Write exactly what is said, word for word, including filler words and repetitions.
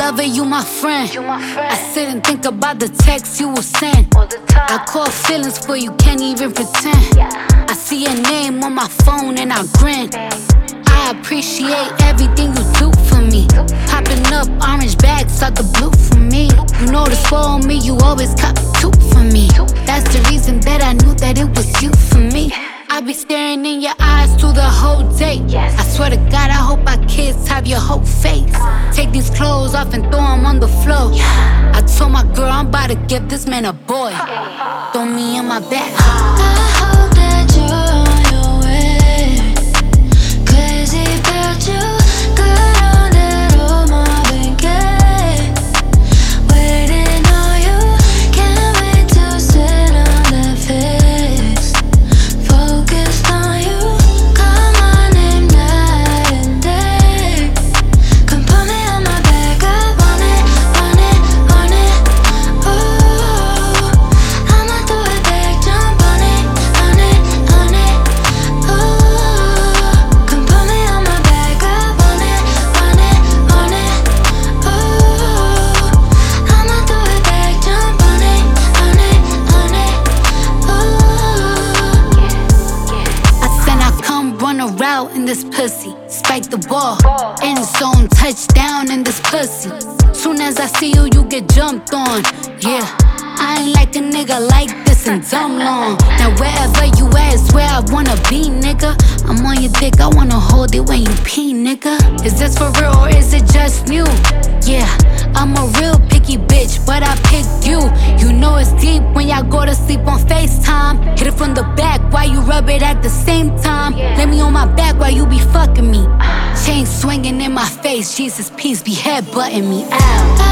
lover, you my friend. You my friend. I sit and think about the text you will send. All the time. I call feelings for you, can't even pretend. Yeah. I see your name on my phone and I grin. I appreciate everything you do for me. Popping up orange bags out the blue for me. You know to spoil me, you always cop two for me. That's the reason that I knew that it was you for me. I be staring in your eyes through the whole day. Yes. I swear to God, I hope our kids have your whole face. Take these clothes off and throw them on the floor. I told my girl I'm about to give this man a boy. Throw me in my back. I hope that you're on your way. Crazy about you, good on that old Marvin Gaye. Waiting on you, can't wait to sit on that face. Focused on you, call my name night and day. Come put me on my back, I want it, want it, want it. Ooh, I'ma do it back, jump on it, on it, on it. Ooh, come put me on my back, I want it, want it, want it. Ooh, I'ma do it back, jump on it, on it, on it. Ooh. I said I come run a route in this pussy. Spike the ball, end zone touchdown in this pussy. Soon as I see you, you get jumped on. Yeah, I ain't like a nigga like this in dumb long. Now wherever you at is where I wanna be, nigga. I'm on your dick, I wanna hold it when you pee, nigga. Is this for real or is it just new? Yeah, I'm a real picky bitch, but I picked you. You know it's deep when y'all go to sleep on FaceTime. Hit it from the back while you rub it at the same time. Let me on my back while you be fucking me. Chain swinging in my face, Jesus, peace be headbutting me. Ow.